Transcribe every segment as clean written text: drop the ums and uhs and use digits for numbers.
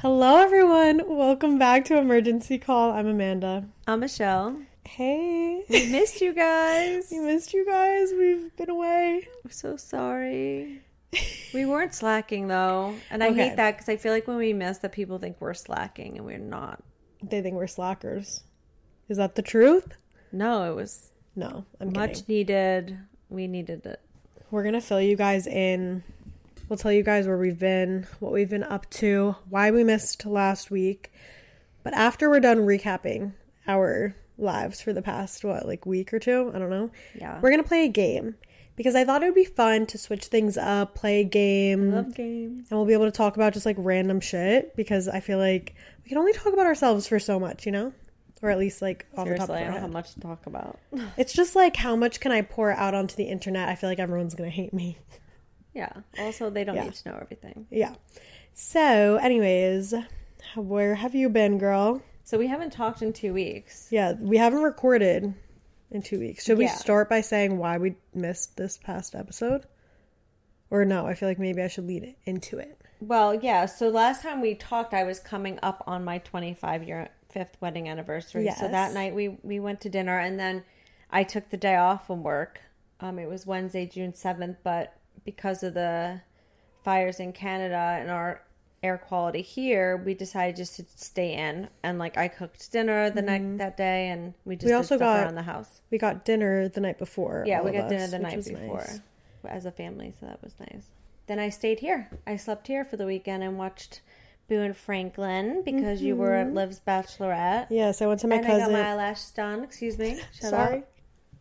Hello, everyone. Welcome back to Emergency Call. I'm Amanda. I'm Michelle. Hey. We missed you guys. We missed you guys. We've been away. I'm so sorry. We weren't slacking, though. And I Okay. hate that because I feel like when we miss that people think we're slacking and we're not. They think we're slackers. Is that the truth? No, it was No, I'm much kidding. needed. We needed it. We're going to fill you guys in. We'll tell you guys where we've been, what we've been up to, why we missed last week. But after we're done recapping our lives for the past, week or two? I don't know. Yeah. We're going to play a game because I thought it would be fun to switch things up, play a game. I love games. And we'll be able to talk about just random shit because I feel like we can only talk about ourselves for so much, Or at least off the top of Seriously, our I don't head. have much to talk about. It's just how much can I pour out onto the internet? I feel like everyone's going to hate me. Yeah. Also, they don't Yeah. need to know everything. Yeah. So, anyways, where have you been, girl? So we haven't talked in 2 weeks. Yeah, we haven't recorded in 2 weeks. Should we Yeah. start by saying why we missed this past episode? Or no, I feel like maybe I should lead into it. Well, yeah. So last time we talked, I was coming up on my 25-year-5th wedding anniversary. Yes. So that night we went to dinner, and then I took the day off from work. It was Wednesday, June 7th, but because of the fires in Canada and our air quality here, we decided just to stay in. And I cooked dinner the night that day, and we just did also stuff got- around the house. We got dinner the night before. Yeah, all we of got dinner us, the which night was before nice. as a family, so that was nice. Then I stayed here. I slept here for the weekend and watched Boo and Franklin because you were at Liv's bachelorette. Yes, I went to my And cousin. I got my eyelashes done. Excuse me. Shut Sorry. up.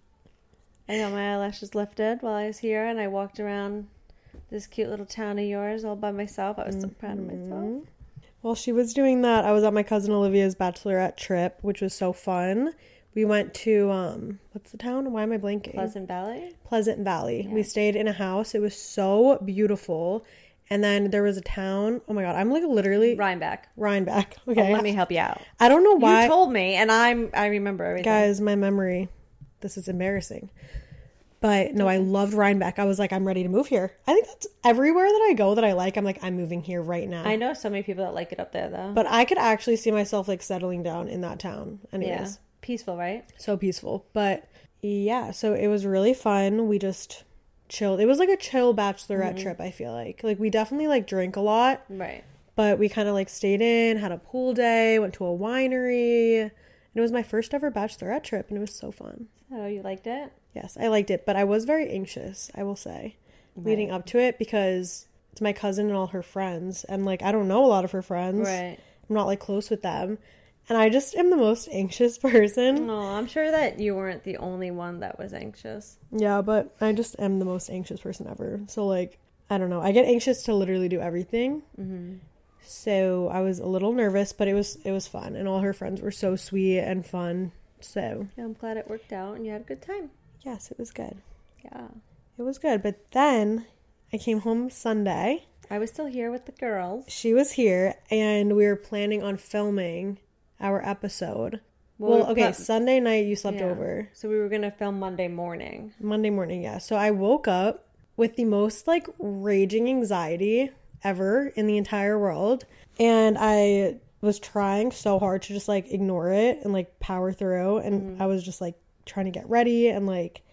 I got my eyelashes lifted while I was here, and I walked around this cute little town of yours all by myself. I was so proud of myself. While she was doing that, I was at my cousin Olivia's bachelorette trip, which was so fun. We went to, what's the town? Why am I blanking? Pleasant Valley. Pleasant Valley. Yeah. We stayed in a house. It was so beautiful. And then there was a town. Oh my God. I'm literally Rhinebeck. Rhinebeck. Oh, Okay. let me help you out. I don't know why. You told me, and I remember everything. Guys, my memory. This is embarrassing. But no, I loved Rhinebeck. I was like, I'm ready to move here. I think that's everywhere that I go that I like. I'm like, I'm moving here right now. I know so many people that like it up there, though. But I could actually see myself settling down in that town. Anyways. Yeah. Peaceful, right? So peaceful. But yeah, so it was really fun. We just chilled. It was a chill bachelorette trip, I feel like. We definitely drank a lot, Right. but we kind of stayed in, had a pool day, went to a winery. And it was my first ever bachelorette trip, and it was so fun. Oh, you liked it? Yes, I liked it, but I was very anxious, I will say, leading up to it because it's my cousin and all her friends, and I don't know a lot of her friends. Right. I'm not close with them. And I just am the most anxious person. Oh, I'm sure that you weren't the only one that was anxious. Yeah, but I just am the most anxious person ever. So, I don't know. I get anxious to literally do everything. Mm-hmm. So, I was a little nervous, but it was fun. And all her friends were so sweet and fun. So, Yeah, I'm glad it worked out and you had a good time. yes, it was good. Yeah. It was good. But then I came home Sunday. I was still here with the girls. She was here, and we were planning on filming our episode. Well, okay, Sunday night you slept over. So we were going to film Monday morning. Monday morning, yeah. So I woke up with the most raging anxiety ever in the entire world. And I was trying so hard to just ignore it and power through. And I was just trying to get ready and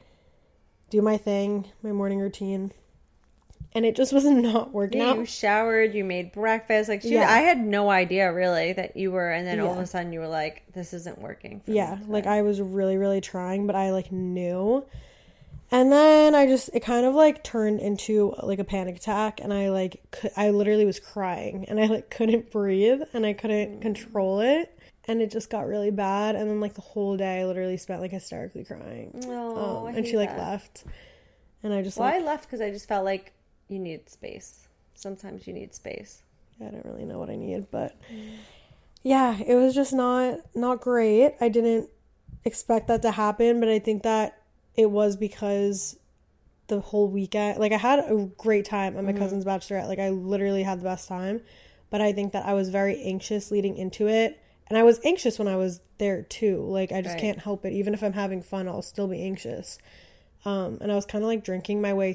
do my thing, my morning routine. And it just was not working Yeah, out. you showered, you made breakfast. Yeah. I had no idea really that you were, and then all of Yeah. a sudden you were like, this isn't working for Yeah, me today. I was really, really trying, but I knew. And then it kind of turned into a panic attack, and I I literally was crying, and I couldn't breathe, and I couldn't control it, and it just got really bad. And then the whole day I literally spent hysterically crying. Oh, I and hate she that. left, and I just Well, I left because I just felt like you needed space. Sometimes you need space. I don't really know what I need, but yeah, it was just not great. I didn't expect that to happen, but I think that it was because the whole weekend, I had a great time at my cousin's bachelorette. I literally had the best time, but I think that I was very anxious leading into it, and I was anxious when I was there too. I just Right. can't help it. Even if I'm having fun, I'll still be anxious. And I was kind of drinking my way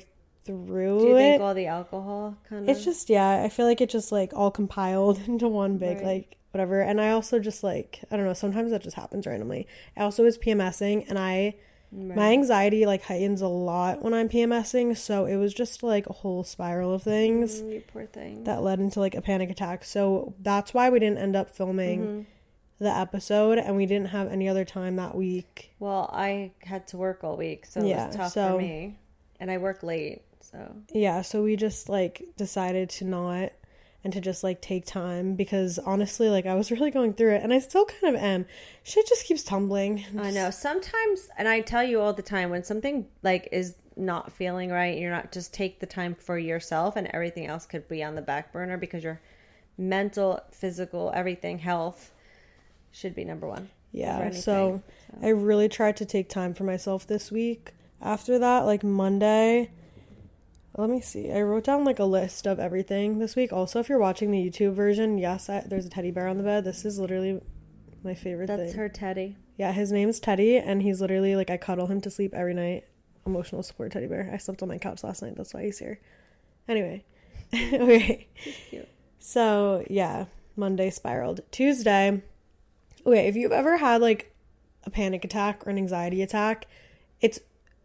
through Do you think it. all the alcohol kind of? It's just, yeah, I feel like it just like all compiled into one big Right. like whatever. And I also just like, I don't know, sometimes that just happens randomly. I also was PMSing, and my anxiety like heightens a lot when I'm PMSing, so it was just like a whole spiral of things You poor thing. that led into like a panic attack. So that's why we didn't end up filming Mm-hmm. the episode, and we didn't have any other time that week. Well, I had to work all week, so it Yeah, was tough so- for me. And I work late, so. Yeah, so we just like decided to not, and to just like take time, because honestly like I was really going through it, and I still kind of am. Shit just keeps tumbling. I know. Sometimes, and I tell you all the time, when something like is not feeling right, you're not, just take the time for yourself, and everything else could be on the back burner, because your mental, physical, everything, health should be number one. over Yeah, anything. so I really tried to take time for myself this week. After that, like Monday, let me see. I wrote down like a list of everything this week. Also, if you're watching the YouTube version, yes, there's a teddy bear on the bed. This is literally my favorite That's thing. her Teddy. Yeah, his name's Teddy, and he's literally like, I cuddle him to sleep every night. Emotional support teddy bear. I slept on my couch last night. That's why he's here. Anyway, okay. He's cute. So yeah, Monday spiraled. Tuesday. Okay, if you've ever had like a panic attack or an anxiety attack, it's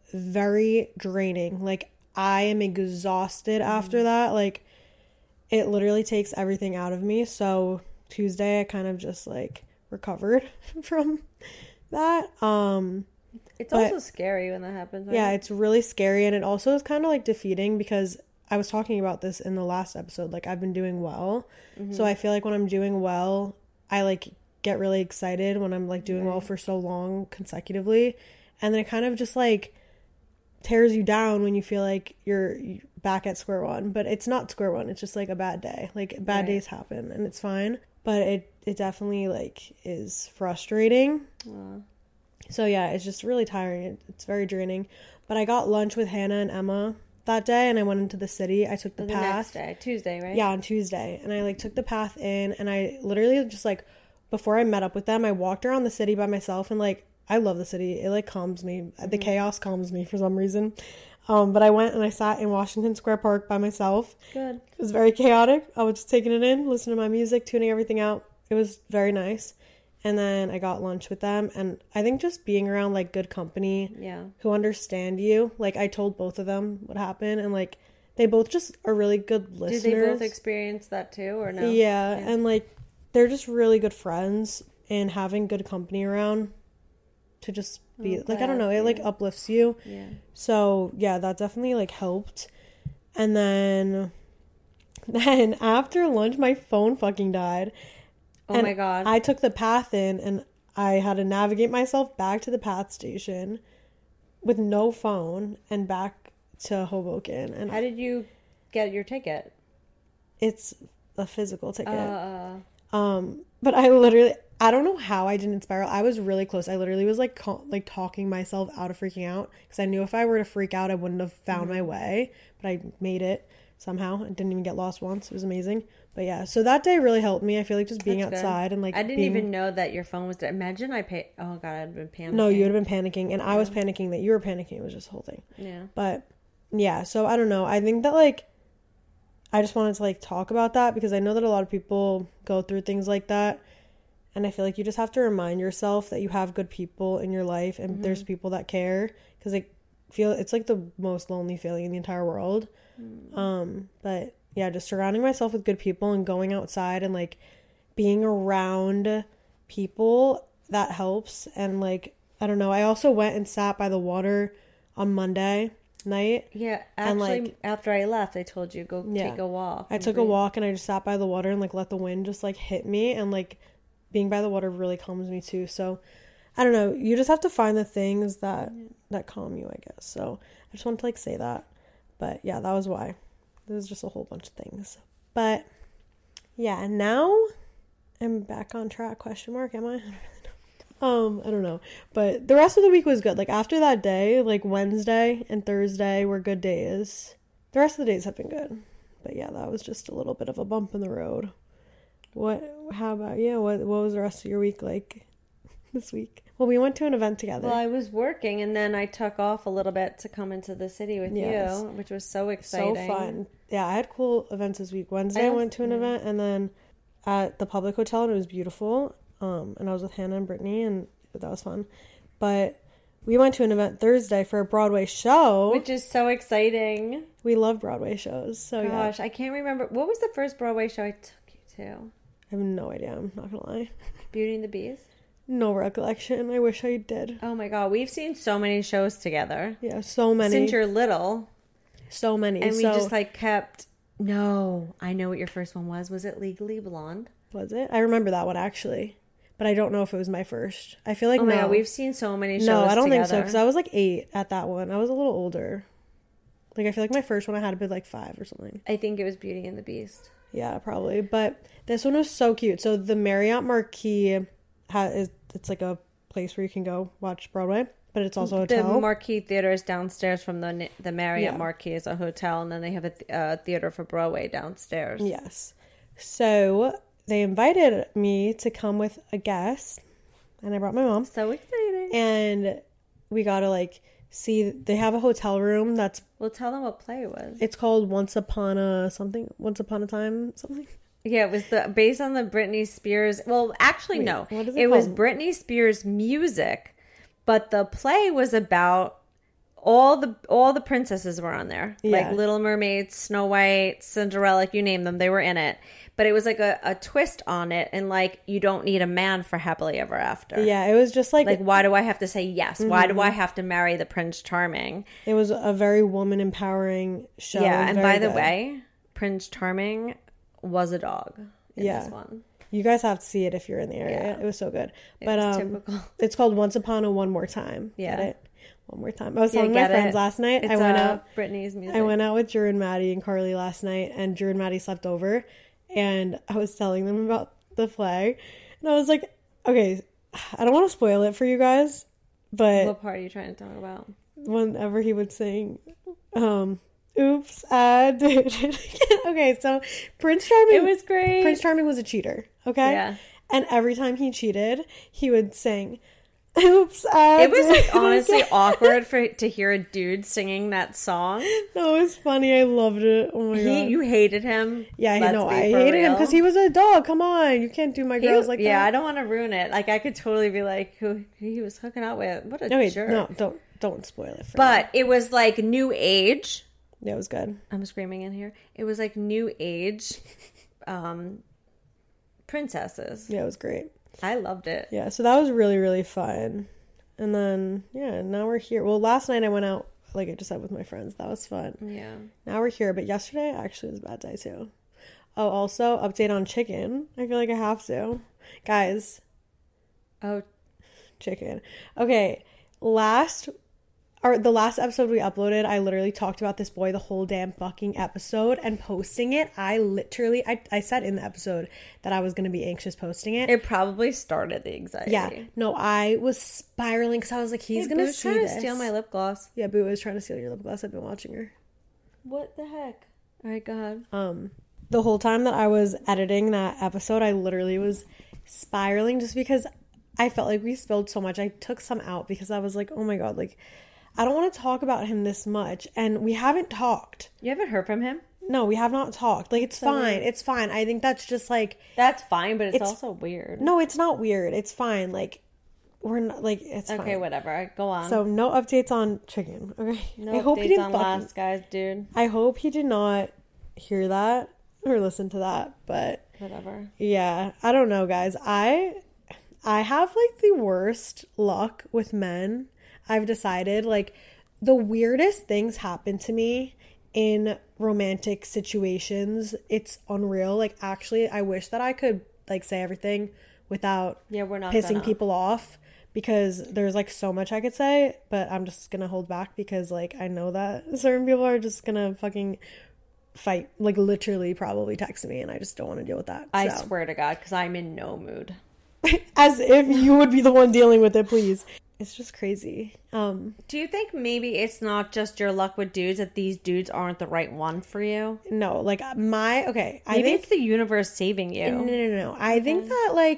very draining. Like, I am exhausted after that. Like, it literally takes everything out of me. So Tuesday I kind of just like recovered from that. It's But- also scary when that happens. Right? Yeah, it's really scary, and it also is kind of like defeating, because I was talking about this in the last episode. Like, I've been doing well. So I feel like when I'm doing well, I like get really excited when I'm like doing well for so long consecutively. And then it kind of just like tears you down when you feel like you're back at square one. But it's not square one. It's just like a bad day. Like, bad Right. days happen, and it's fine. But it definitely like is frustrating. Aw. So yeah, it's just really tiring. It's very draining. But I got lunch with Hannah and Emma that day, and I went into the city. I took the The next path. day, Tuesday, right? Yeah, on Tuesday. And I like took the path in, and I literally just like, before I met up with them, I walked around the city by myself, and like, I love the city. It like calms me. The chaos calms me for some reason. But I went and I sat in Washington Square Park by myself. Good. It was very chaotic. I was just taking it in, listening to my music, tuning everything out. It was very nice. And then I got lunch with them. And I think just being around like good company Yeah. who understand you. Like, I told both of them what happened, and like they both just are really good listeners. Did they both experience that too, or no? Yeah, and like they're just really good friends, and having good company around to just be like, I don't know, it like uplifts you. Yeah. So yeah, that definitely like helped. And then after lunch, my phone fucking died. Oh And my god. I took the path in, and I had to navigate myself back to the path station with no phone and back to Hoboken. And How did you get your ticket? it's a physical ticket. Uh, But I don't know how I didn't spiral. I was really close. I literally was like talking myself out of freaking out, because I knew if I were to freak out, I wouldn't have found my way. But I made it somehow. I didn't even get lost once. It was amazing. But yeah, so that day really helped me. I feel like just being That's good. outside and like I didn't being... even know that your phone was dead. Imagine I paid. Oh god, I'd been panicking. No, you would have been panicking, and I was panicking that you were panicking. It was just the whole thing. Yeah. But yeah, so I don't know. I think that like I just wanted to like talk about that, because I know that a lot of people go through things like that, and I feel like you just have to remind yourself that you have good people in your life, and there's people that care, because it's like the most lonely feeling in the entire world. But yeah, just surrounding myself with good people and going outside and like being around people, that helps. And like, I don't know, I also went and sat by the water on Monday night. Yeah. And, Actually, like- after I left, I told you go Yeah. take a walk. I took a walk, and I just sat by the water and like let the wind just like hit me, and like being by the water really calms me too. So I don't know, you just have to find the things that calm you, I guess. So I just wanted to like say that. But yeah, that was why. There's just a whole bunch of things. But yeah, now I'm back on track, question mark, am I? I don't know. But the rest of the week was good. Like, after that day, like Wednesday and Thursday were good days. The rest of the days have been good. But yeah, that was just a little bit of a bump in the road. How about you? What was the rest of your week like? this week? Well, we went to an event together. Well, I was working, and then I took off a little bit to come into the city with you, which was so exciting. So fun. Yeah, I had cool events this week. Wednesday, I went to an event, and then at the Public Hotel, and it was beautiful. And I was with Hannah and Brittany, and that was fun. But we went to an event Thursday for a Broadway show. Which is so exciting. We love Broadway shows. So Gosh, I can't remember. What was the first Broadway show I took you to? I have no idea. I'm not going to lie. Beauty and the Beast? No recollection. I wish I did. Oh my God. We've seen so many shows together. Yeah, so many. Since you're little. So many. And we just like kept... No. I know what your first one was. Was it Legally Blonde? Was it? I remember that one actually. But I don't know if it was my first. I feel like oh my God, we've seen so many shows together. No, I don't think so, because I was like 8 at that one. I was a little older. Like, I feel like my first one I had to be like 5 or something. I think it was Beauty and the Beast. Yeah, probably. But this one was so cute. So the Marriott Marquis it's like a place where you can go watch Broadway, but it's also a hotel. The Marquis Theater is downstairs from the Marriott Marquis is a hotel, and then they have a theater for Broadway downstairs. Yes. So they invited me to come with a guest, and I brought my mom. So exciting. And we got to like see, they have a hotel room that's... Well, tell them what play it was. It's called Once Upon a Time something. Yeah, it was based on the Britney Spears. Well, actually, no. What is it was Britney Spears music, but the play was about all the princesses were on there. Yeah. Like Little Mermaid, Snow White, Cinderella, you name them, they were in it. But it was like a twist on it, and like you don't need a man for Happily Ever After. Yeah, it was just like why do I have to say yes? Why do I have to marry the Prince Charming? It was a very woman empowering show. Yeah, and by the way, Prince Charming was a dog in this one. You guys have to see it if you're in the area. Yeah. It was so good. But typical. It's called Once Upon a One More Time. Yeah. Get it? One more time. I was telling my friends last night. It's I went out. Britney's music. I went out with Drew and Maddie and Carly last night, and Drew and Maddie slept over, and I was telling them about the play, and I was like, okay, I don't want to spoil it for you guys, but what part are you trying to talk about? Whenever he would sing, oops, I did it again. Okay, so Prince Charming. It was great. Prince Charming was a cheater, okay? Yeah. And every time he cheated, he would sing, oops, I It was did like honestly again. awkward to hear a dude singing that song. That was funny. I loved it. Oh my God. You hated him. Yeah, I hated him because he was a dog. Come on. You can't do my girls like that. Yeah, I don't want to ruin it. Like, I could totally be like, who he was hooking up with. What a jerk. No, don't spoil it for But me. it was like new age. Yeah, it was good. I'm screaming in here. It was like new age princesses. Yeah, it was great. I loved it. Yeah, so that was really, really fun. And then, yeah, now we're here. Well, last night I went out, like I just said, with my friends. That was fun. Yeah. Now we're here. But yesterday actually was a bad day, too. Oh, also, update on chicken. I feel like I have to. Guys. Oh. Chicken. Okay, the last episode we uploaded, I literally talked about this boy the whole damn fucking episode, and posting it, I said in the episode that I was going to be anxious posting it. It probably started the anxiety. Yeah. No, I was spiraling because I was like, he's going to see this. To steal my lip gloss. Yeah, Boo was trying to steal your lip gloss. I've been watching her. What the heck? All right, go ahead. The whole time that I was editing that episode, I literally was spiraling just because I felt like we spilled so much. I took some out because I was like, oh my God, like, I don't want to talk about him this much. And we haven't talked. You haven't heard from him? No, we have not talked. Like, it's fine. Weird. It's fine. I think that's just like... That's fine, but it's also weird. No, it's not weird. It's fine. Like, we're not... Like, it's fine. Okay, whatever. Go on. So, no updates on chicken. Okay? No I hope updates he didn't on Last Guys, dude. I hope he did not hear that or listen to that, but... Whatever. Yeah. I don't know, guys. I have, like, the worst luck with men. I've decided, like, the weirdest things happen to me in romantic situations. It's unreal. Like, actually, I wish that I could, like, say everything without we're not pissing people off, because there's, like, so much I could say, but I'm just gonna hold back because, like, I know that certain people are just gonna fucking fight, like, literally probably text me, and I just don't want to deal with that. I swear to God, because I'm in no mood. As if you would be the one dealing with it, please. It's just crazy. Do you think maybe it's not just your luck with dudes, that these dudes aren't the right one for you? No, like maybe it's the universe saving you. No. I think that, like,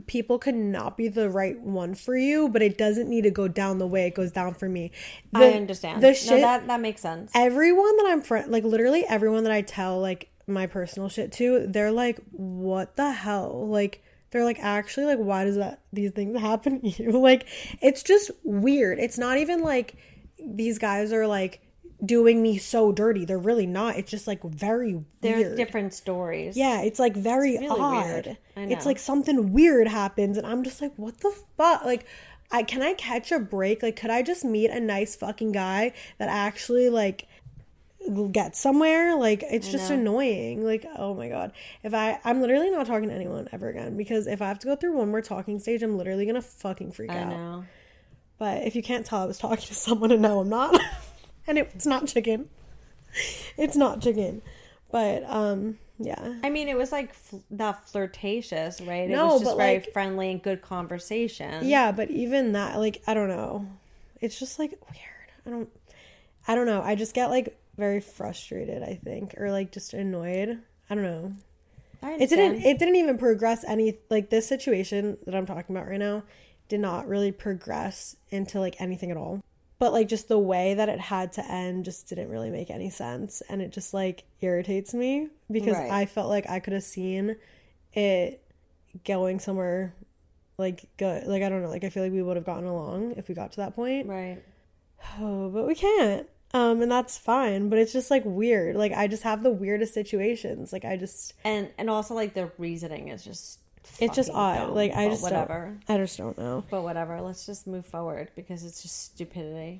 people could not be the right one for you, but it doesn't need to go down the way it goes down for me. I understand. The shit, no, that makes sense. Everyone that I'm like literally everyone that I tell like my personal shit to, they're like, what the hell? Like, they're like, actually, like, why does these things happen to you? Like, it's just weird. It's not even like these guys are like doing me so dirty. They're really not. It's just like very weird. They're different stories. Yeah, it's like very really odd. weird. I know. It's like something weird happens and I'm just like, what the fuck? Like, can I catch a break? Like, could I just meet a nice fucking guy that actually like get somewhere? Like, it's just annoying. Like, oh my god. I'm literally not talking to anyone ever again, because if I have to go through one more talking stage, I'm literally gonna fucking freak out. I know. But if you can't tell, I was talking to someone and now I'm not. And it's not chicken. It's not chicken. But, yeah. I mean, it was like not flirtatious, right? No, it was just but, very like, friendly and good conversation. Yeah, but even that, like, I don't know. It's just, like, weird. I don't know. I just get, like, very frustrated, I think. Or, like, just annoyed. I don't know. It didn't even progress any, like, this situation that I'm talking about right now did not really progress into, like, anything at all. But, like, just the way that it had to end just didn't really make any sense. And it just, like, irritates me because I felt like I could have seen it going somewhere, like, good. Like, I don't know. Like, I feel like we would have gotten along if we got to that point. Right. Oh, but we can't. And that's fine. But it's just, like, weird. Like, I just have the weirdest situations. Like, I just... And also, like, the reasoning is just... It's just odd. Dumb, like, I just whatever. I just don't know. But whatever. Let's just move forward because it's just stupidity.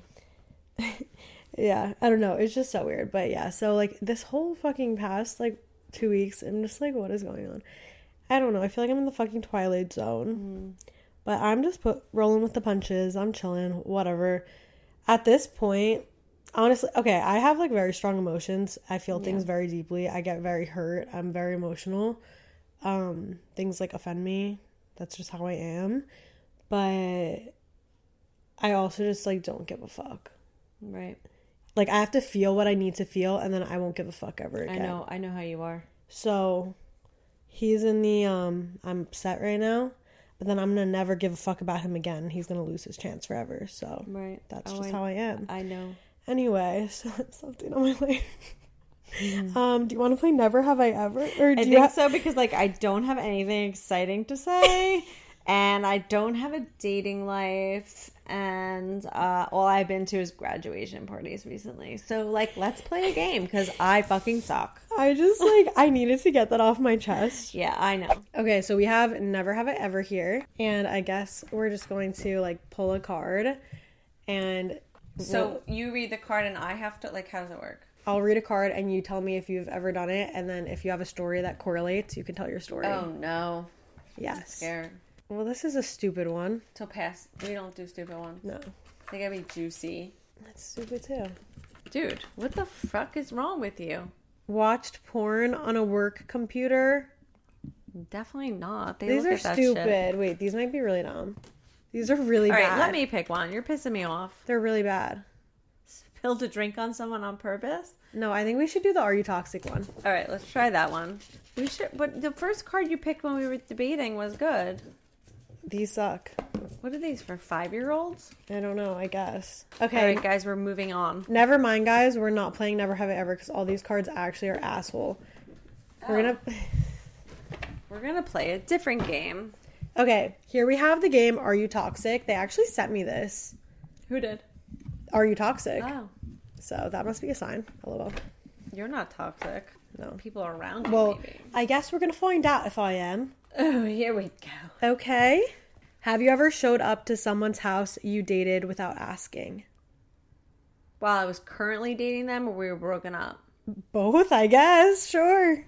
Yeah, I don't know. It's just so weird. But yeah, so like this whole fucking past like 2 weeks, I'm just like, what is going on? I don't know. I feel like I'm in the fucking Twilight Zone. But I'm just rolling with the punches. I'm chilling. Whatever. At this point, honestly, okay, I have like very strong emotions. I feel things very deeply. I get very hurt. I'm very emotional. Things like offend me. That's just how I am. But I also just like don't give a fuck. Right. Like, I have to feel what I need to feel, and then I won't give a fuck ever again. I know how you are. So he's in the I'm upset right now, but then I'm gonna never give a fuck about him again. He's gonna lose his chance forever. So that's just how I am. I know. Anyway, so that's something on my life. Do you want to play Never Have I Ever? Or I think so, because like I don't have anything exciting to say, and I don't have a dating life, and all I've been to is graduation parties recently. So like, let's play a game because I fucking suck. I just like I needed to get that off my chest. Yeah, I know. Okay, so we have Never Have I Ever here, and I guess we're just going to like pull a card, and so you read the card, and I have to like. How does it work? I'll read a card and you tell me if you've ever done it, and then if you have a story that correlates, you can tell your story. Oh no. Yes. I'm scared. Well, this is a stupid one. So pass. We don't do stupid ones. No. They gotta be juicy. That's stupid too. Dude, what the fuck is wrong with you? Watched porn on a work computer. Definitely not. These are stupid. Wait, these might be really dumb. These are really bad. Alright, let me pick one. You're pissing me off. They're really bad. Spilled a drink on someone on purpose? No, I think we should do the Are You Toxic one. Alright, let's try that one. We should, but the first card you picked when we were debating was good. These suck. What are these for, 5-year-olds? I don't know, I guess. Okay. Alright, guys, we're moving on. Never mind, guys. We're not playing Never Have I Ever because all these cards actually are asshole. We're gonna play a different game. Okay, here we have the game Are You Toxic? They actually sent me this. Who did? Are You Toxic? Oh. So that must be a sign. A little. You're not toxic. No. People around you, well, maybe. I guess we're going to find out if I am. Oh, here we go. Okay. Have you ever showed up to someone's house you dated without asking? While I was currently dating them, or we were broken up? Both, I guess. Sure.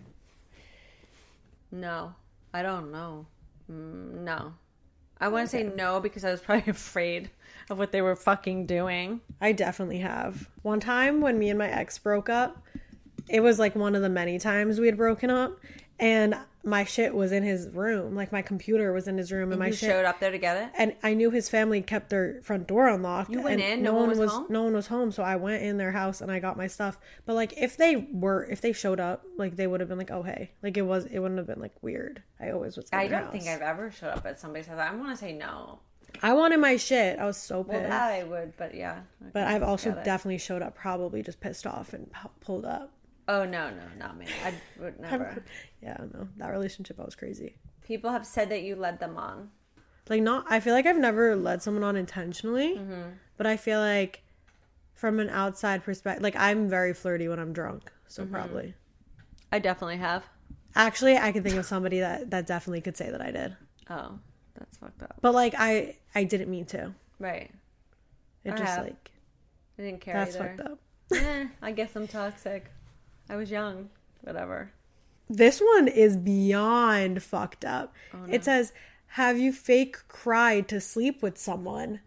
No. I don't know. No. I want to say no because I was probably afraid of what they were fucking doing. I definitely have. One time when me and my ex broke up, it was like one of the many times we had broken up, and my shit was in his room. Like, my computer was in his room, and my you shit showed up there to get it? And I knew his family kept their front door unlocked. You went and in? No one was home? No one was home, so I went in their house and I got my stuff. But like, if they showed up, like, they would have been like, oh hey, like, it wouldn't have been like weird. I always was. I don't think I've ever showed up at somebody's house. I want to say no. I wanted my shit. I was so pissed. Well, that I would, but yeah. But I've also definitely showed up, probably just pissed off and pulled up. Oh no, not me. I would never. Yeah, no, that relationship, I was crazy. People have said that you led them on. Like, I feel like I've never led someone on intentionally, but I feel like from an outside perspective, like, I'm very flirty when I'm drunk, so probably. I definitely have. Actually, I can think of somebody that definitely could say that I did. Oh, that's fucked up. But like, I didn't mean to. Right. It just like, I didn't care that's either. fucked up. I guess I'm toxic. I was young. Whatever. This one is beyond fucked up. Oh, no. It says, have you fake cried to sleep with someone?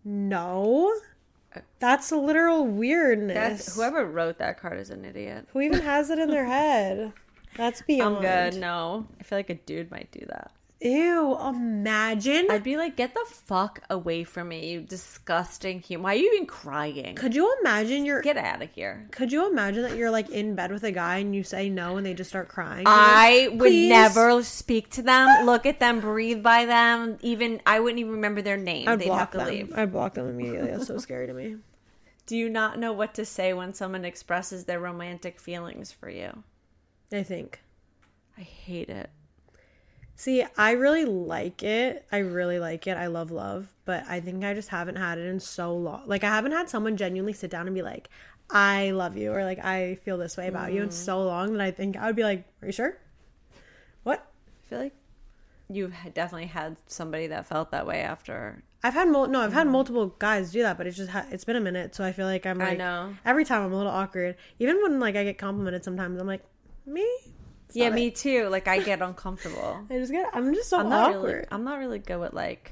No. That's literal weirdness. Whoever wrote that card is an idiot. Who even has it in their head? That's beyond. I'm good. No. I feel like a dude might do that. Ew, imagine. I'd be like, get the fuck away from me, you disgusting human. Why are you even crying? Could you imagine Get out of here. Could you imagine that you're like in bed with a guy and you say no and they just start crying? I would never speak to them, look at them, breathe by them. I wouldn't even remember their name. They'd have to leave. I'd block them immediately. That's so scary to me. Do you not know what to say when someone expresses their romantic feelings for you? I think. I hate it. See, I really like it. I love love. But I think I just haven't had it in so long. Like, I haven't had someone genuinely sit down and be like, I love you. Or like, I feel this way about you in so long that I think I would be like, are you sure? What? I feel like you've definitely had somebody that felt that way after. I've had multiple guys do that, but it's just it's been a minute. So I feel like I'm like, I know. Every time I'm a little awkward. Even when like I get complimented sometimes, I'm like, me? Yeah, me too. Like, I get uncomfortable. I'm just so awkward. I'm not really good with like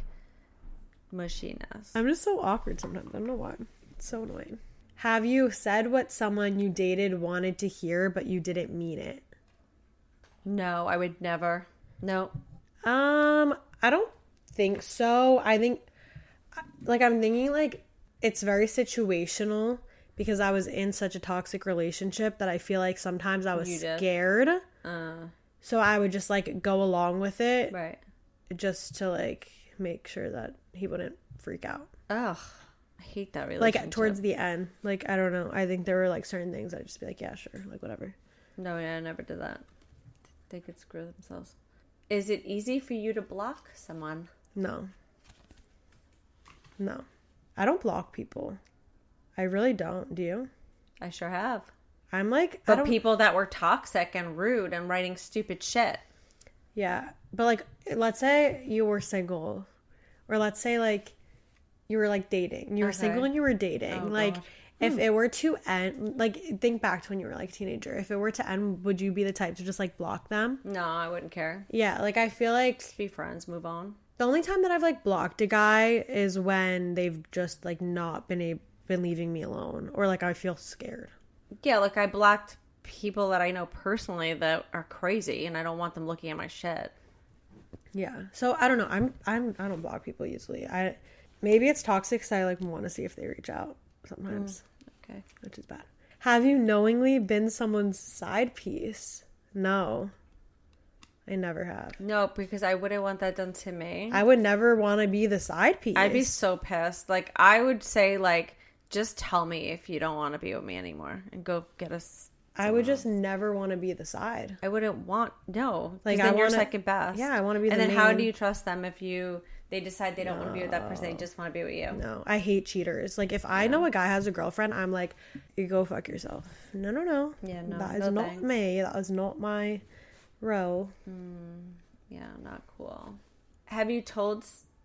mushiness. I'm just so awkward sometimes. I don't know why. It's so annoying. Have you said what someone you dated wanted to hear, but you didn't mean it? No, I would never. No. I don't think so. I think, like, I'm thinking like it's very situational. Because I was in such a toxic relationship that I feel like sometimes I was scared. So I would just like go along with it. Right. Just to like make sure that he wouldn't freak out. Ugh. I hate that relationship. Like towards the end. Like, I don't know. I think there were like certain things I'd just be like, yeah, sure. Like, whatever. No, yeah, I never did that. They could screw themselves. Is it easy for you to block someone? No. I don't block people. I really don't. Do you? I sure have. I'm like... But people that were toxic and rude and writing stupid shit. Yeah. But like, let's say you were single. Or let's say like you were like dating. You were single and you were dating. Oh, like, if it were to end... Like, think back to when you were like a teenager. If it were to end, would you be the type to just like block them? No, I wouldn't care. Yeah. Like, I feel like... Just be friends. Move on. The only time that I've like blocked a guy is when they've just like not been leaving me alone, or like I feel scared. Yeah, like I blocked people that I know personally that are crazy and I don't want them looking at my shit. Yeah. So I don't know. I don't block people easily. Maybe it's toxic because I like want to see if they reach out sometimes. Okay. Which is bad. Have you knowingly been someone's side piece? No. I never have. No, because I wouldn't want that done to me. I would never want to be the side piece. I'd be so pissed. Like, I would say, like, just tell me if you don't want to be with me anymore and go get us. I would just never want to be the side. I wouldn't want, no. Like, then you're second best. Yeah, I want to be the main. And then how do you trust them if they decide they don't want to be with that person, they just want to be with you? No, I hate cheaters. Like, if I know a guy has a girlfriend, I'm like, you go fuck yourself. No. Yeah, no. That is not me. That is not my role. Yeah, not cool. Have you told...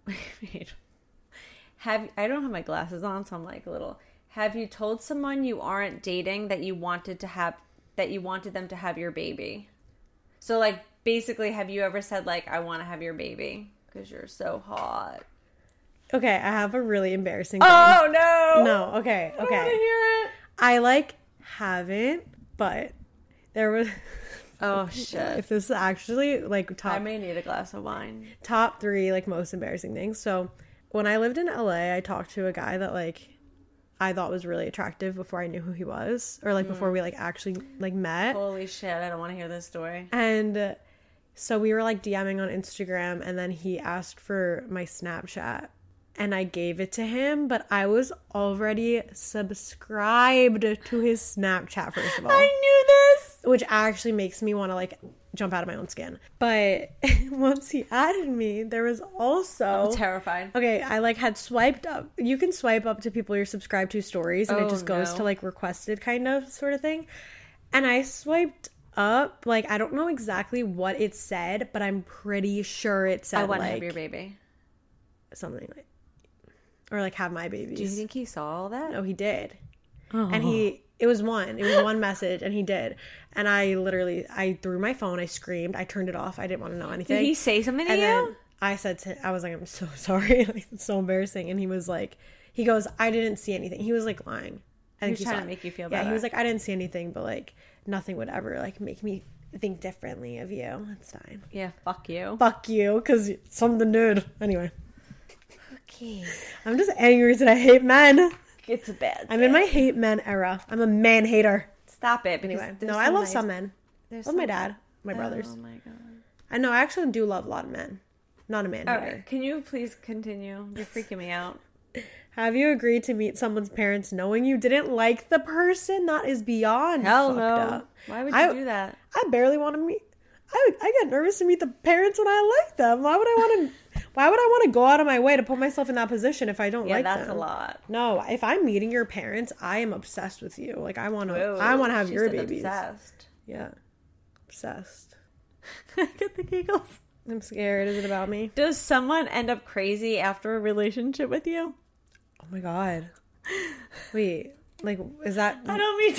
I don't have my glasses on, so I'm like a little... Have you told someone you aren't dating that you wanted them to have your baby? So, like, basically, have you ever said, like, I want to have your baby because you're so hot? Okay, I have a really embarrassing thing. Oh, no! No, okay. I want to hear it. I, like, haven't, but there was... Oh, shit. If this is actually like I may need a glass of wine. top 3 like most embarrassing things. So when I lived in LA, I talked to a guy that like I thought was really attractive before I knew who he was, or like before we like actually like met. Holy shit, I don't want to hear this story. And so we were like DMing on Instagram, and then he asked for my Snapchat, and I gave it to him, but I was already subscribed to his Snapchat, first of all. I knew this! Which actually makes me want to like jump out of my own skin. But once he added me, there was also... I'm terrified. Okay, I like had swiped up. You can swipe up to people you're subscribed to stories, and it just goes to like requested kind of sort of thing. And I swiped up, like I don't know exactly what it said, but I'm pretty sure it said I want to like have your baby. something like, or like have my babies. Do you think he saw all that? No, he did. And it was one message, and he did. And I threw my phone, I screamed, I turned it off, I didn't want to know anything. Did he say something to And you? then I was like, I'm so sorry, like it's so embarrassing. And he was like, he goes, I didn't see anything. He was like lying. I think He was trying to make you feel Yeah, better. he was like, I didn't see anything, but like nothing would ever like make me think differently of you. It's fine. Yeah, fuck you. Fuck you, because something did. Anyway, Okay. I'm just angry that I hate men. It's a bad I'm in my hate men era. I'm a man hater. Stop it. because Anyway, there's no, I some love nice- some men. there's Love my some- dad, my brothers. Oh my god. I know, I actually do love a lot of men. Not a man All hater. right, can you please continue? You're freaking me out. Have you agreed to meet someone's parents knowing you didn't like the person? That is beyond Hell fucked no. up. Why would you do that? I barely want to meet. I get nervous to meet the parents when I like them. Why would I want to go out of my way to put myself in that position if I don't Yeah, like them? that's a lot. No, if I'm meeting your parents, I am obsessed with you. Like I want to have She your said babies. Obsessed. Yeah, obsessed. I get the giggles. I'm scared. Is it about me? Does someone end up crazy after a relationship with you? Oh my god. Wait, like is that I don't mean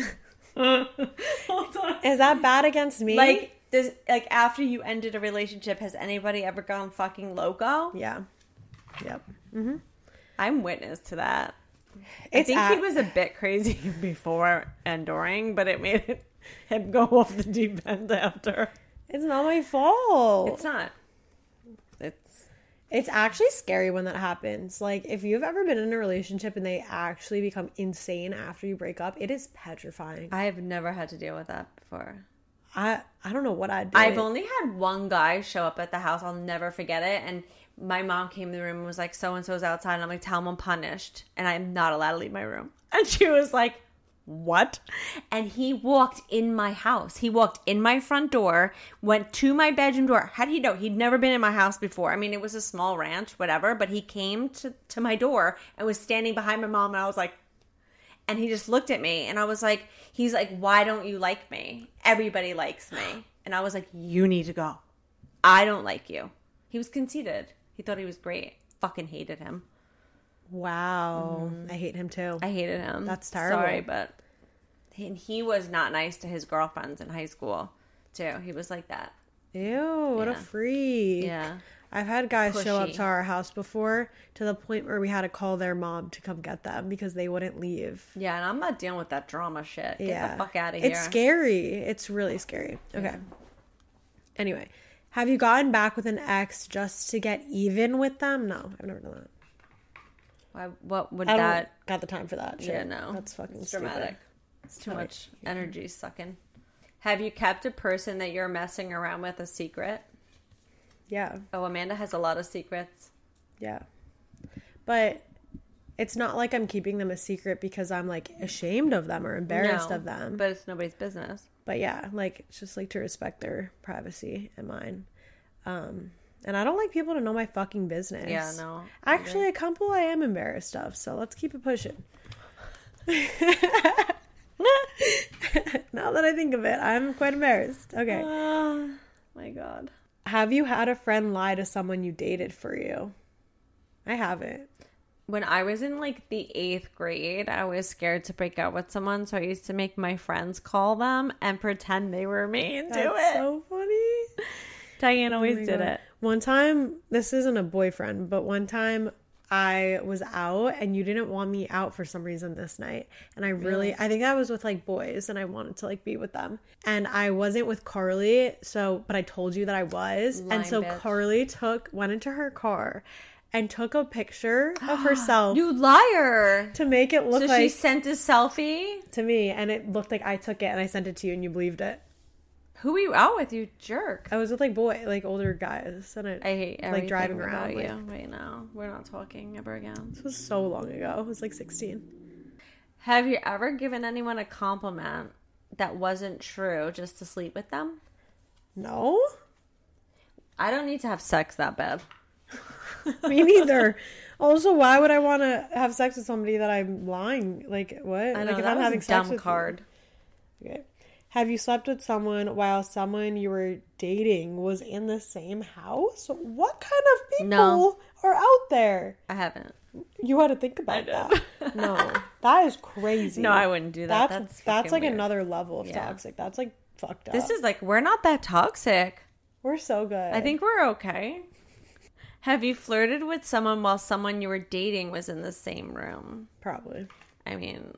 to. Hold on. is that bad against me? Like after you ended a relationship, has anybody ever gone fucking loco? Yeah. Yep. I'm witness to that. I It's think at- he was a bit crazy before and during, but it made him go off the deep end after. It's not my fault. It's not. It's actually scary when that happens. Like, if you've ever been in a relationship and they actually become insane after you break up, it is petrifying. I have never had to deal with that before. I don't know what I'd do. I've only had one guy show up at the house. I'll never forget it. And my mom came in the room and was like, so-and-so's outside. And I'm like, tell him I'm punished. And I'm not allowed to leave my room. And she was like, what? And he walked in my house. He walked in my front door, went to my bedroom door. How do you know? He'd never been in my house before. I mean, it was a small ranch, whatever. But he came to my door and was standing behind my mom. And I was like, and he just looked at me. And I was like, he's like, why don't you like me? Everybody likes me. And I was like, you need to go. I don't like you. He was conceited. He thought he was great. Fucking hated him. Wow. I hate him too. I hated him. That's terrible. Sorry, but he was not nice to his girlfriends in high school, too. He was like that. Ew, what a Yeah. freak. Yeah. I've had guys show up Pushy. to our house before to the point where we had to call their mom to come get them because they wouldn't leave. Yeah, and I'm not dealing with that drama shit. Get Yeah. the fuck out of here. It's scary. It's really scary. Okay. Anyway, have you gotten back with an ex just to get even with them? No, I've never done that. Why, what would I that... don't got the time for that shit. Yeah, no. That's fucking It's stupid. dramatic. It's too Right. much energy sucking. Have you kept a person that you're messing around with a secret? Yeah. Oh, Amanda has a lot of secrets. Yeah. But it's not like I'm keeping them a secret because I'm like ashamed of them or embarrassed No, of them. But it's nobody's business. But yeah, like it's just like to respect their privacy and mine. And I don't like people to know my fucking business. Yeah, no. Actually, a couple I am embarrassed of, so let's keep it pushing. Now that I think of it, I'm quite embarrassed. Okay. Oh, my God. Have you had a friend lie to someone you dated for you? I haven't. When I was in like the 8th grade, I was scared to break up with someone, so I used to make my friends call them and pretend they were me and do That's it. so funny. Diane always Oh my did God. it. One time, this isn't a boyfriend, but one time I was out and you didn't want me out for some reason this night. And I think I was with like boys and I wanted to like be with them. And I wasn't with Carly. But I told you that I was. Lying and so bitch. Carly went into her car and took a picture of herself You liar. to make it look So like she sent a selfie? to me. And it looked like I took it and I sent it to you and you believed it. Who were you out with, you jerk? I was with like older guys. And I hate everything like driving about around you like, right now. We're not talking ever again. this was so long ago. I was like 16. Have you ever given anyone a compliment that wasn't true just to sleep with them? No? I don't need to have sex that bad. Me neither. Also, why would I want to have sex with somebody that I'm lying? Like, what? I know, like, if that I'm was having a sex dumb with card. You. Okay. Have you slept with someone while someone you were dating was in the same house? What kind of people No. are out there? I haven't. You had to think about that. No, that is crazy. No, I wouldn't do that. That's fucking like weird. another level of Yeah. toxic. That's like fucked up. This is like, we're not that toxic. We're so good. I think we're okay. Have you flirted with someone while someone you were dating was in the same room? probably. I mean,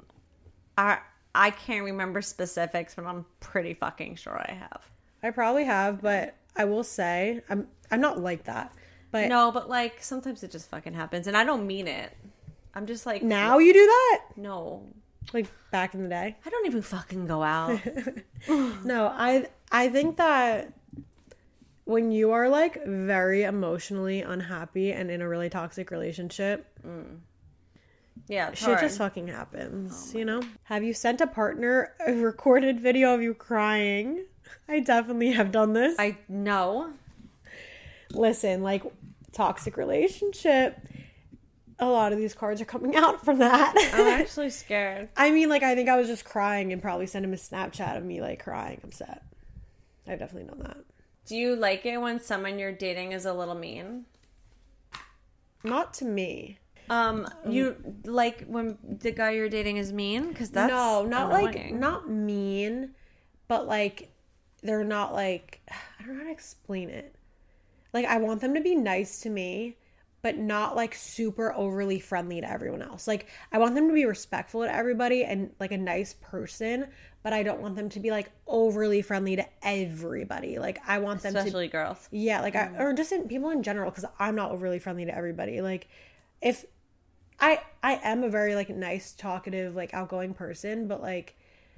I can't remember specifics, but I'm pretty fucking sure I have. I probably have, but I will say I'm not like that. But No, but like sometimes it just fucking happens, and I don't mean it. I'm just like, now you do that? no, Like back in the day? I don't even fucking go out. No, I think that when you are like very emotionally unhappy and in a really toxic relationship, Yeah, it's shit hard. just fucking happens, you know? Have you sent a partner a recorded video of you crying? I definitely have done this. I know. Listen, like toxic relationship, a lot of these cards are coming out from that. I'm actually scared. I mean, like, I think I was just crying and probably sent him a Snapchat of me, like, crying upset. I've definitely done that. Do you like it when someone you're dating is a little mean? Not to me. You like when the guy you're dating is mean? Because that's No, not annoying. like, not mean, but, like, they're not, like, I don't know how to explain it. Like, I want them to be nice to me, but not, like, super overly friendly to everyone else. Like, I want them to be respectful to everybody and, like, a nice person, but I don't want them to be, like, overly friendly to everybody. Like, I want them especially girls. Yeah, like, or just people in general, because I'm not overly friendly to everybody. Like, if I am a very, like, nice, talkative, like, outgoing person, but, like,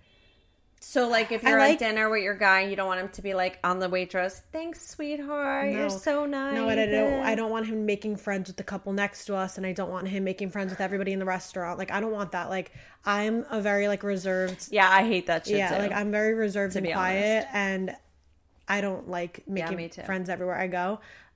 So, like, if you're like- at dinner with your guy, you don't want him to be like on the waitress. Thanks, sweetheart. You're so nice. no, I don't want him making friends with the couple next to us, and I don't want him making friends with everybody in the restaurant. Like, I don't want that. Like, I'm a very, like, reserved. Yeah, I hate that shit too. Like, I'm very reserved and be quiet, and I don't like me making too. friends everywhere I go.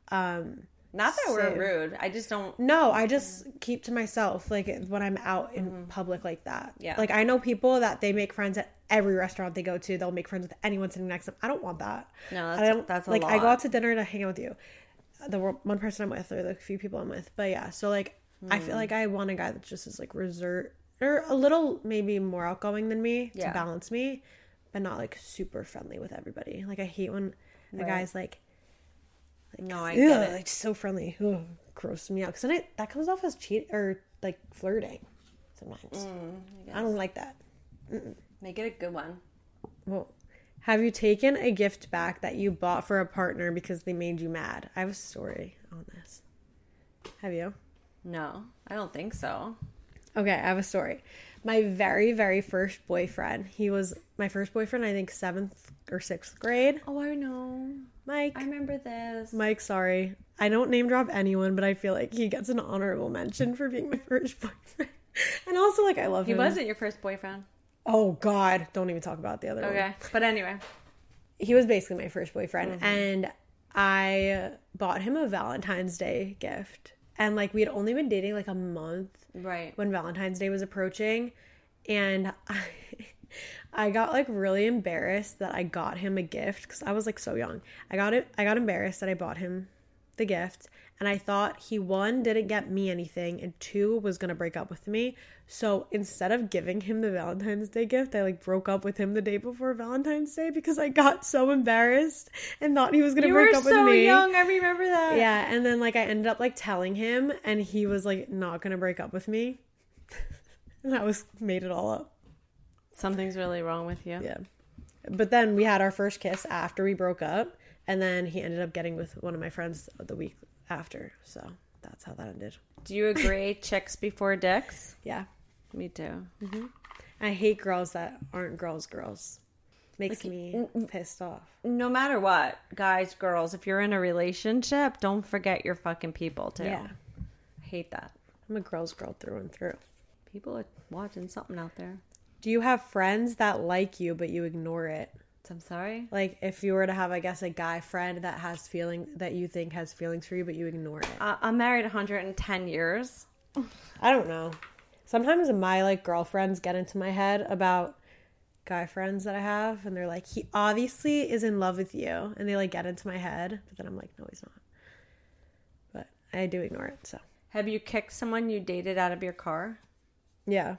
Not that we're rude. I just don't. No, I just keep to myself, like, when I'm out in public like that. Yeah. Like, I know people that they make friends at every restaurant they go to. They'll make friends with anyone sitting next to them. I don't want that. No, I don't, that's a like, lot. I go out to dinner to hang out with you. The one person I'm with, or the few people I'm with. But yeah, so, like, I feel like I want a guy that just is, like, reserved, or a little maybe more outgoing than me to Yeah. balance me, but not, like, super friendly with everybody. Like, I hate when the guy's, like, No, I ugh, get it. like, so friendly. Ugh, grosses me out. Because then that comes off as cheat or, like, flirting sometimes. I don't like that. Make it a good one. Well, have you taken a gift back that you bought for a partner because they made you mad? I have a story on this. Have you? No, I don't think so. Okay, I have a story. My very, very first boyfriend. He was my first boyfriend, I think 7th or 6th grade. Oh, I know. Mike. I remember this. Mike, sorry. I don't name drop anyone, but I feel like he gets an honorable mention for being my first boyfriend. And also, like, I love He him. wasn't your first boyfriend. Oh, God. Don't even talk about the other one. Okay, but anyway. He was basically my first boyfriend. And I bought him a Valentine's Day gift. And, like, we had only been dating, like, a month Right. when Valentine's Day was approaching. And I got, like, really embarrassed that I got him a gift because I was, like, so young. I got embarrassed that I bought him the gift, And I thought he, one, didn't get me anything, and two, was going to break up with me. So instead of giving him the Valentine's Day gift, I like broke up with him the day before Valentine's Day because I got so embarrassed and thought he was going to break up with me. You were so young. I remember that. Yeah. And then like I ended up like telling him, and he was like not going to break up with me. And I made it all up. Something's really wrong with you. Yeah. But then we had our first kiss after we broke up, and then he ended up getting with one of my friends the week after. So that's how that ended. Do you agree chicks before dicks? Yeah. Me too. Mm-hmm. I hate girls that aren't girls. Makes me pissed off. No matter what, guys, girls, if you're in a relationship, don't forget your fucking people too. Yeah. I hate that. I'm a girl's girl through and through. People are watching something out there. Do you have friends that like you but you ignore it? I'm sorry? Like if you were to have, I guess, a guy friend that has that you think has feelings for you but you ignore it. I'm married 110 years. I don't know. Sometimes my like girlfriends get into my head about guy friends that I have, and they're like, he obviously is in love with you, and they like get into my head, but then I'm like, no, he's not. But I do ignore it. So have you kicked someone you dated out of your car? Yeah.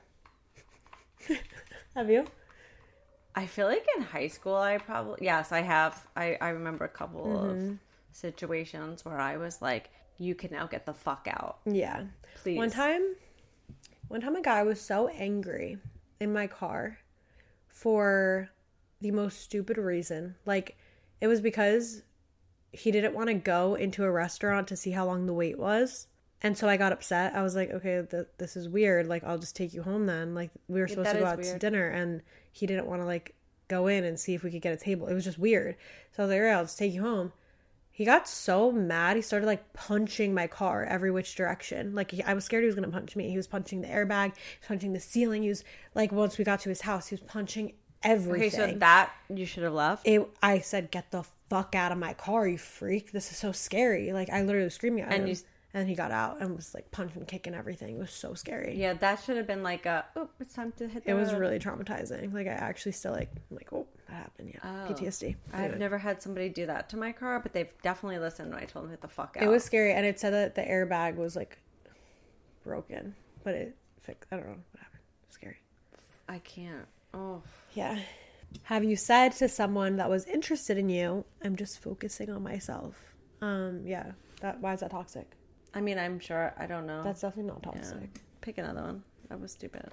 Have you? I feel like in high school yes, I have. I remember a couple of situations where I was like, you can now get the fuck out. Yeah. Please. One time a guy was so angry in my car for the most stupid reason. Like, it was because he didn't want to go into a restaurant to see how long the wait was. And so I got upset. I was like, okay, this is weird. Like, I'll just take you home then. Like, we were supposed to go out to dinner, and he didn't want to, like, go in and see if we could get a table. It was just weird. So I was like, all right, I'll just take you home. He got so mad. He started, like, punching my car every which direction. Like, I was scared he was going to punch me. He was punching the airbag. He was punching the ceiling. He was, like, once we got to his house, he was punching everything. Okay, so that you should have left? I said, get the fuck out of my car, you freak. This is so scary. Like, I literally was screaming at him. And he got out and was like punching, kicking everything. It was so scary. Yeah, that should have been like it's time to hit the road. It was really traumatizing. Like, I actually still I'm like, oh, that happened. Yeah. PTSD. I've never had somebody do that to my car, but they've definitely listened when I told them to hit the fuck out. It was scary. And it said that the airbag was like broken, but it fixed. I don't know what happened. Scary. I can't. Oh. Yeah. Have you said to someone that was interested in you, I'm just focusing on myself? Yeah. Why is that toxic? I mean, I'm sure. I don't know. That's definitely not toxic. Yeah. Pick another one. That was stupid.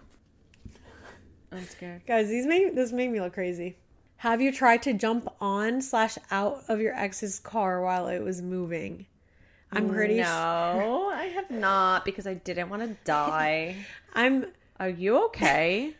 I'm scared. Guys, this made me look crazy. Have you tried to jump on/out of your ex's car while it was moving? I'm pretty sure. No, I have not, because I didn't want to die. Are you okay?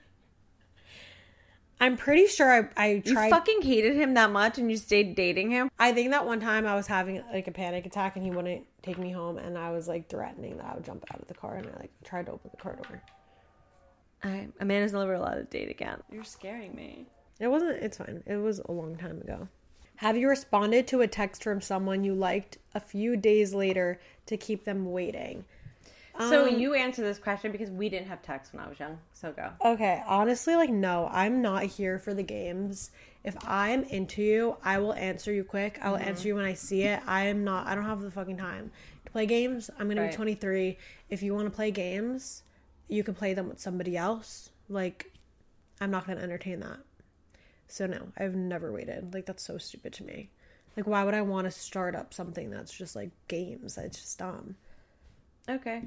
I'm pretty sure I tried. You fucking hated him that much and you stayed dating him? I think that one time I was having like a panic attack and he wouldn't take me home, and I was like threatening that I would jump out of the car, and I like tried to open the car door. Amanda's never allowed to date again. You're scaring me. It's fine. It was a long time ago. Have you responded to a text from someone you liked a few days later to keep them waiting? So you answer this question because we didn't have text when I was young. So go. Okay. Honestly, like, no, I'm not here for the games. If I'm into you, I will answer you quick. I will answer you when I see it. I don't have the fucking time to play games. I'm going to be 23. If you want to play games, you can play them with somebody else. Like, I'm not going to entertain that. So no, I've never waited. Like, that's so stupid to me. Like, why would I want to start up something that's just like games? It's just dumb. Okay.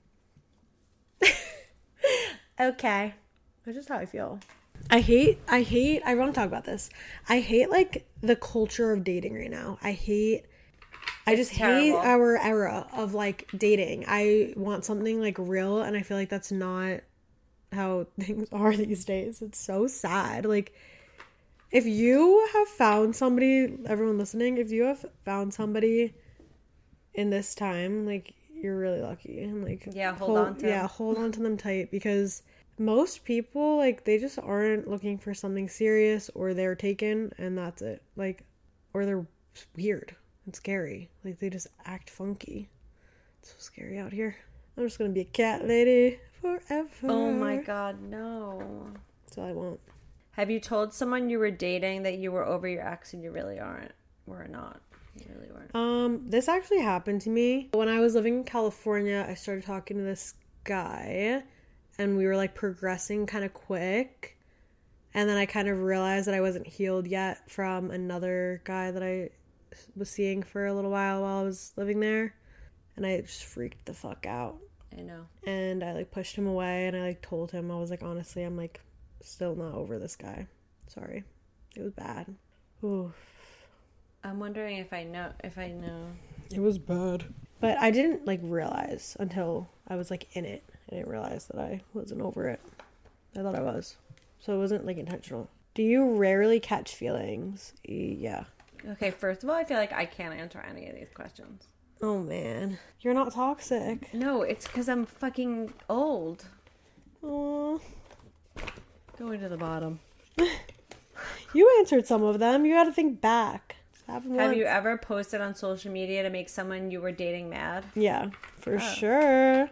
Okay. That's just how I feel. I want to talk about this. I hate like the culture of dating right now. I just hate our era of like dating. I want something like real, and I feel like that's not how things are these days. It's so sad. Like, if you have found somebody, everyone listening, if you have found somebody in this time, like, you're really lucky. And like, hold on to them tight, because most people, like, they just aren't looking for something serious, or they're taken and that's it. Like, or they're weird and scary. Like, they just act funky. It's so scary out here. I'm just gonna be a cat lady forever. Oh my god, no. That's all I want. Have you told someone you were dating that you were over your ex and you really were not? You really weren't. This actually happened to me. When I was living in California, I started talking to this guy and we were like progressing kind of quick. And then I kind of realized that I wasn't healed yet from another guy that I was seeing for a little while I was living there. And I just freaked the fuck out. I know. And I like pushed him away and I like told him, I was like, honestly, I'm like still not over this guy. Sorry. It was bad. Oof. I'm wondering if I know. It was bad. But I didn't like realize until I was like in it. I didn't realize that I wasn't over it. I thought I was. So it wasn't like intentional. Do you rarely catch feelings? Yeah. Okay, first of all, I feel like I can't answer any of these questions. Oh man. You're not toxic. No, it's because I'm fucking old. Aww. Going to the bottom. You answered some of them. You gotta think back. Have you ever posted on social media to make someone you were dating mad? Yeah, for sure.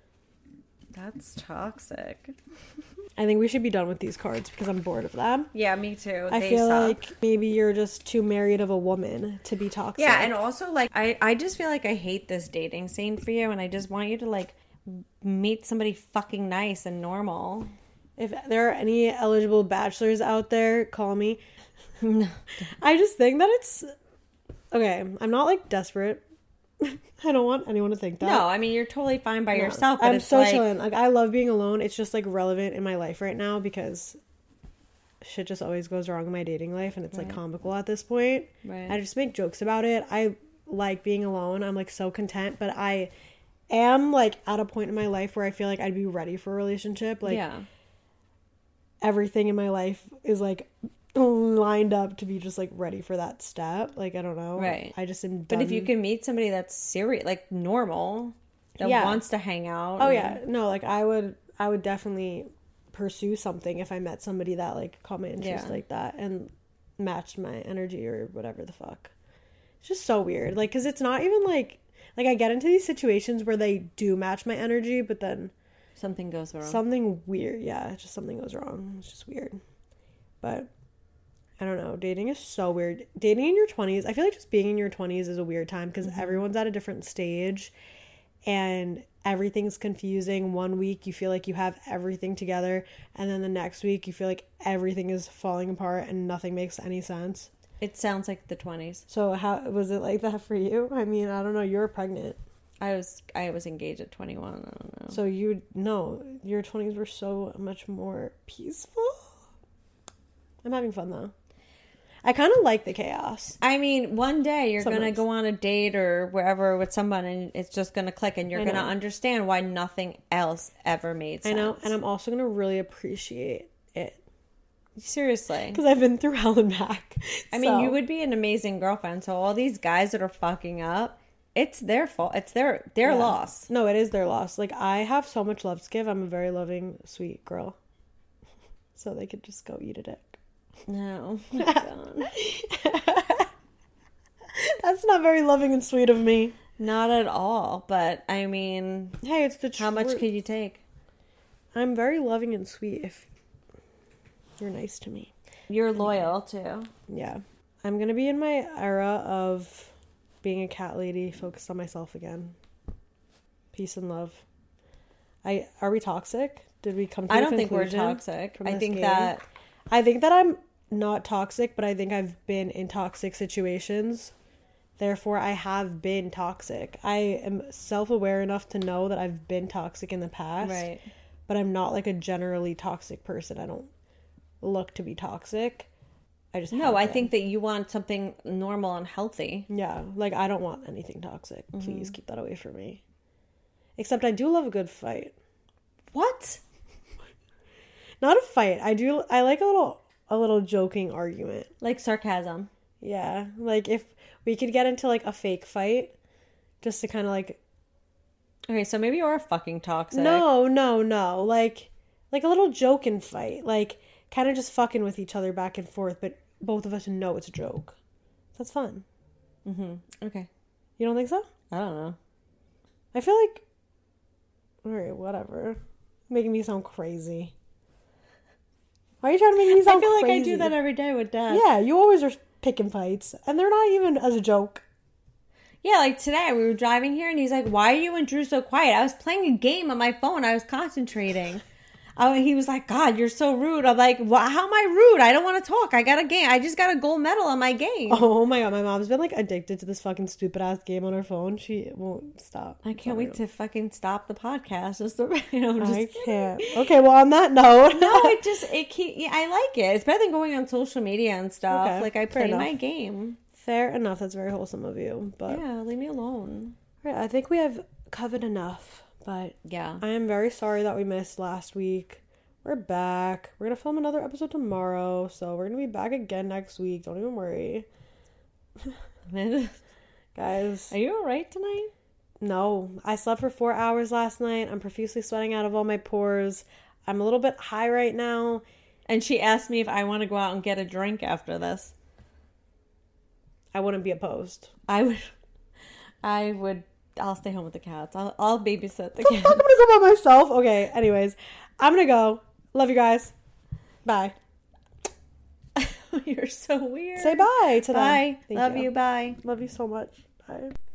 That's toxic. I think we should be done with these cards because I'm bored of them. Yeah, me too. I feel like maybe you're just too married of a woman to be toxic. Yeah, and also like I just feel like I hate this dating scene for you, and I just want you to like meet somebody fucking nice and normal. If there are any eligible bachelors out there, call me. No. I just think that it's okay. I'm not like desperate. I don't want anyone to think that. No, I mean you're totally fine by yourself. But I'm so chilling. Like I love being alone. It's just like relevant in my life right now because shit just always goes wrong in my dating life, and it's like comical at this point. Right. I just make jokes about it. I like being alone. I'm like so content, but I am like at a point in my life where I feel like I'd be ready for a relationship. Like everything in my life is like lined up to be just like ready for that step. Like I don't know. Right. I just am done. But if you can meet somebody that's serious, like normal, that wants to hang out. Oh yeah. No, like I would definitely pursue something if I met somebody that like caught my interest like that and matched my energy or whatever the fuck. It's just so weird. Like cuz it's not even like I get into these situations where they do match my energy, but then something goes wrong. Something weird. Yeah, just something goes wrong. It's just weird. But I don't know. Dating is so weird. Dating in your 20s, I feel like just being in your 20s is a weird time because everyone's at a different stage and everything's confusing. One week you feel like you have everything together, and then the next week you feel like everything is falling apart and nothing makes any sense. It sounds like the 20s. So how was it like that for you? I mean, I don't know. You were pregnant. I was engaged at 21. I don't know. So your 20s were so much more peaceful. I'm having fun though. I kind of like the chaos. I mean, one day you're going to go on a date or wherever with someone and it's just going to click and you're going to understand why nothing else ever made sense. I know. And I'm also going to really appreciate it. Seriously. Because I've been through hell and back. I mean, you would be an amazing girlfriend. So all these guys that are fucking up, it's their fault. It's their loss. No, it is their loss. Like, I have so much love to give. I'm a very loving, sweet girl. So they could just go eat a dick. No. That's not very loving and sweet of me. Not at all. But, I mean... Hey, it's the truth. How much could you take? I'm very loving and sweet if you're nice to me. You're loyal, too. Yeah. I'm going to be in my era of being a cat lady, focused on myself again. Peace and love. Are we toxic? Did we come to a conclusion? I don't think we're toxic. I think that I'm not toxic, but I think I've been in toxic situations. Therefore, I have been toxic. I am self-aware enough to know that I've been toxic in the past. Right. But I'm not like a generally toxic person. I don't look to be toxic. I think that you want something normal and healthy. Yeah. Like, I don't want anything toxic. Please keep that away from me. Except I do love a good fight. What? Not a fight. I like a little joking argument. Like sarcasm. Yeah. Like if we could get into like a fake fight just to kind of like... Okay, so maybe you're fucking toxic. No. Like a little joking fight. Like kind of just fucking with each other back and forth, but both of us know it's a joke. That's fun. Okay. You don't think so? I don't know. I feel like... Alright, whatever. Making me sound crazy. Why are you trying to make me sound crazy? I feel like I do that every day with Dad. Yeah, you always are picking fights. And they're not even as a joke. Yeah, like today we were driving here and he's like, "Why are you and Drew so quiet?" I was playing a game on my phone. I was concentrating. He was like, "God, you're so rude." I'm like, "How am I rude? I don't want to talk. I got a game. I just got a gold medal on my game." Oh my god, my mom's been like addicted to this fucking stupid ass game on her phone. She won't stop. I can't wait to fucking stop the podcast. I can't. Okay, well on that note. No, I like it. It's better than going on social media and stuff. Okay, like I play enough. my game. Fair enough. That's very wholesome of you. But yeah, leave me alone. Right, I think we have covered enough. But yeah, I am very sorry that we missed last week. We're back. We're gonna film another episode tomorrow, so we're gonna be back again next week. Don't even worry. Guys, are you alright tonight? No, I slept for 4 hours last night. I'm profusely sweating out of all my pores. I'm a little bit high right now. And she asked me if I want to go out and get a drink after this. I wouldn't be opposed. I would. I'll stay home with the cats. I'll babysit the cats. cats. I'm gonna go by myself. Okay. Anyways, I'm gonna go. Love you guys. Bye. You're so weird. Say bye to them. Bye. Love you. Bye. Love you so much. Bye.